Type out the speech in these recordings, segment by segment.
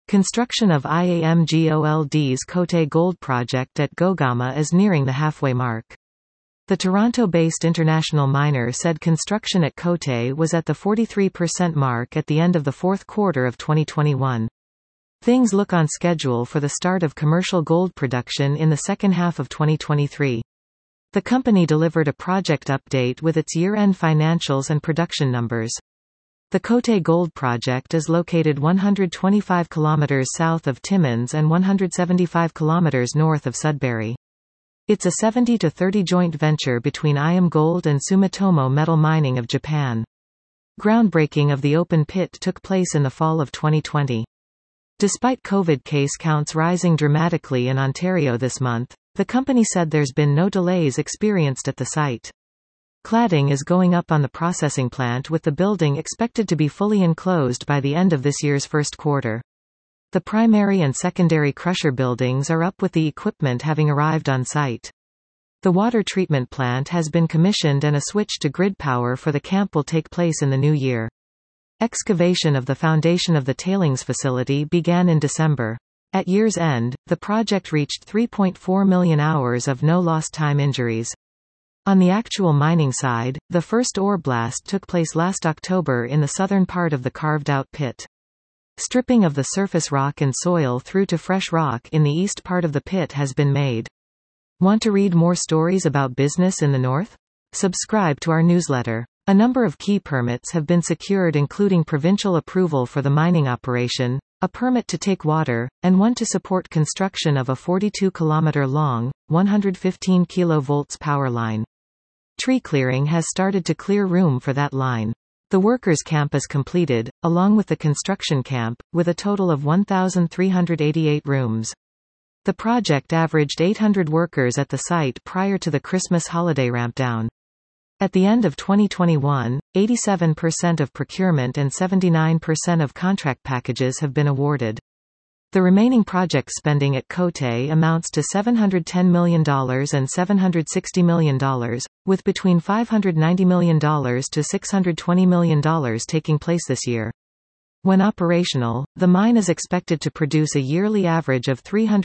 Construction of IAMGOLD's Côté Gold project at Gogama is nearing the halfway mark. The Toronto-based international miner said construction at Côté was at the 43% mark at the end of the fourth quarter of 2021. Things look on schedule for the start of commercial gold production in the second half of 2023. The company delivered a project update with its year-end financials and production numbers. The Côté Gold project is located 125 km south of Timmins and 175 km north of Sudbury. It's a 70-30 joint venture between IAMGOLD and Sumitomo Metal Mining of Japan. Groundbreaking of the open pit took place in the fall of 2020. Despite COVID case counts rising dramatically in Ontario this month, the company said there's been no delays experienced at the site. Cladding is going up on the processing plant, with the building expected to be fully enclosed by the end of this year's first quarter. The primary and secondary crusher buildings are up, with the equipment having arrived on site. The water treatment plant has been commissioned and a switch to grid power for the camp will take place in the new year. Excavation of the foundation of the tailings facility began in December. At year's end, the project reached 3.4 million hours of no lost time injuries. On the actual mining side, the first ore blast took place last October in the southern part of the carved-out pit. Stripping of the surface rock and soil through to fresh rock in the east part of the pit has been made. Want to read more stories about business in the north? Subscribe to our newsletter. A number of key permits have been secured, including provincial approval for the mining operation, a permit to take water, and one to support construction of a 42-kilometer-long, 115 kV power line. Tree clearing has started to clear room for that line. The workers' camp is completed, along with the construction camp, with a total of 1,388 rooms. The project averaged 800 workers at the site prior to the Christmas holiday ramp-down. At the end of 2021, 87% of procurement and 79% of contract packages have been awarded. The remaining project spending at Côté amounts to $710 million and $760 million, with between $590 million to $620 million taking place this year. When operational, the mine is expected to produce a yearly average of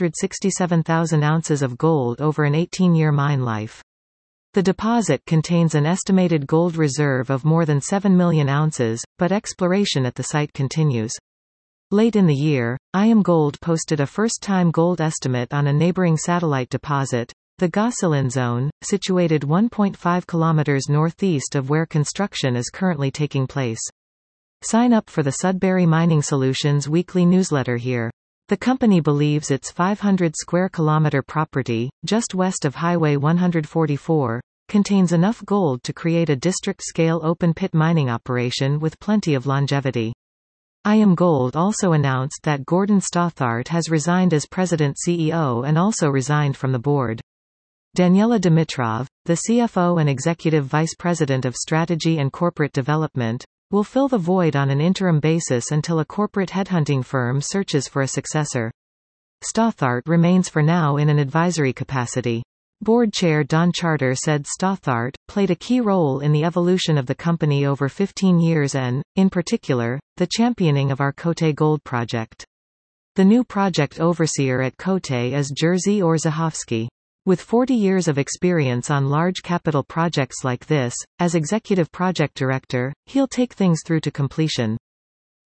367,000 ounces of gold over an 18-year mine life. The deposit contains an estimated gold reserve of more than 7 million ounces, but exploration at the site continues. Late in the year, IAMGOLD posted a first-time gold estimate on a neighboring satellite deposit, the Gosselin Zone, situated 1.5 kilometers northeast of where construction is currently taking place. Sign up for the Sudbury Mining Solutions weekly newsletter here. The company believes its 500 square kilometer property, just west of Highway 144, contains enough gold to create a district-scale open-pit mining operation with plenty of longevity. IAMGOLD also announced that Gordon Stothart has resigned as President-CEO and also resigned from the board. Daniela Dimitrov, the CFO and Executive Vice President of Strategy and Corporate Development, will fill the void on an interim basis until a corporate headhunting firm searches for a successor. Stothart remains for now in an advisory capacity. Board Chair Don Charter said Stothart played a key role in the evolution of the company over 15 years and, in particular, the championing of our Côté Gold project. The new project overseer at Côté is Jerzy Orzechowski. With 40 years of experience on large capital projects like this, as executive project director, he'll take things through to completion.